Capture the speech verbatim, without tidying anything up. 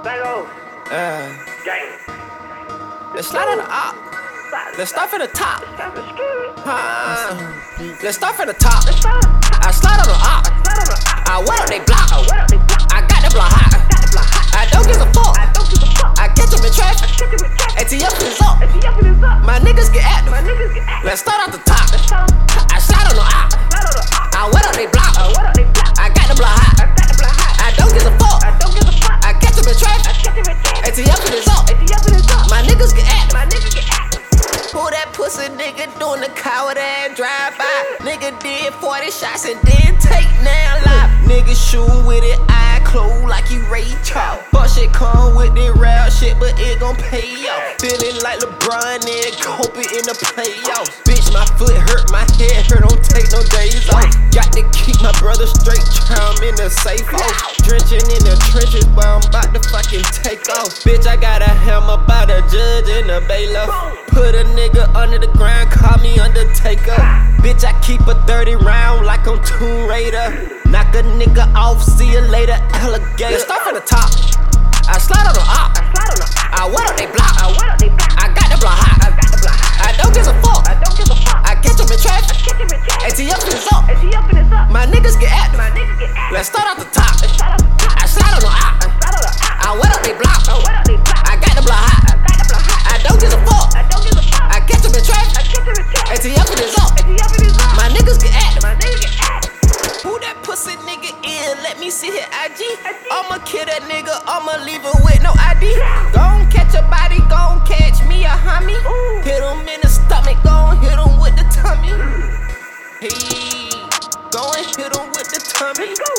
Uh, let's slide on the op. Let's start from the top. Uh, let's start from the top. I slide on the op. I wet up they block. I got the block hot. I don't give a fuck. I catch them in traffic. A T F is up. My niggas get active. Let's start off the top. I slide on the op. I wet up they block. I got the block hot. I don't give a fuck. I catch them in traffic. A T F is up. My niggas get active. Who that pussy nigga doing the coward ass drive by? Nigga did forty shots and then take now live. Nigga shoot with it, eye closed like he Ray Charles. But shit come with the rap shit, but it gon' pay off. Feeling like LeBron and Kobe in the playoffs. Bitch, my foot hurt, my head hurt, don't take no days off. Got to keep my brother straight, try him in the safe house. Drenching in the trenches, but I'm about to fucking take off. Bitch, I got a hammer by the judge and the bailiff. Put a nigga under the ground, call me Undertaker. Bitch, I keep a thirty round like I'm Tomb Raider. Knock a nigga off, see you later, alligator. Let's start from the top. I slide on the op. I wet up they block. I got the block hot. I don't give a fuck. I catch them in traffic. A T F is up. My niggas get active. Let's start off the top. I slide on the op. I wet up they block. I got the block hot. I don't give a fuck. I catch them in traffic. A T F is up. My niggas get active. Who that pussy nigga is? Let me see his I G. I'ma kill that nigga, I'ma leave him with no I D. Gon' catch a body, gon' catch me a homie. Hit him in the stomach, gon' hit him with the tummy. Hey, gon' hit him with the tummy.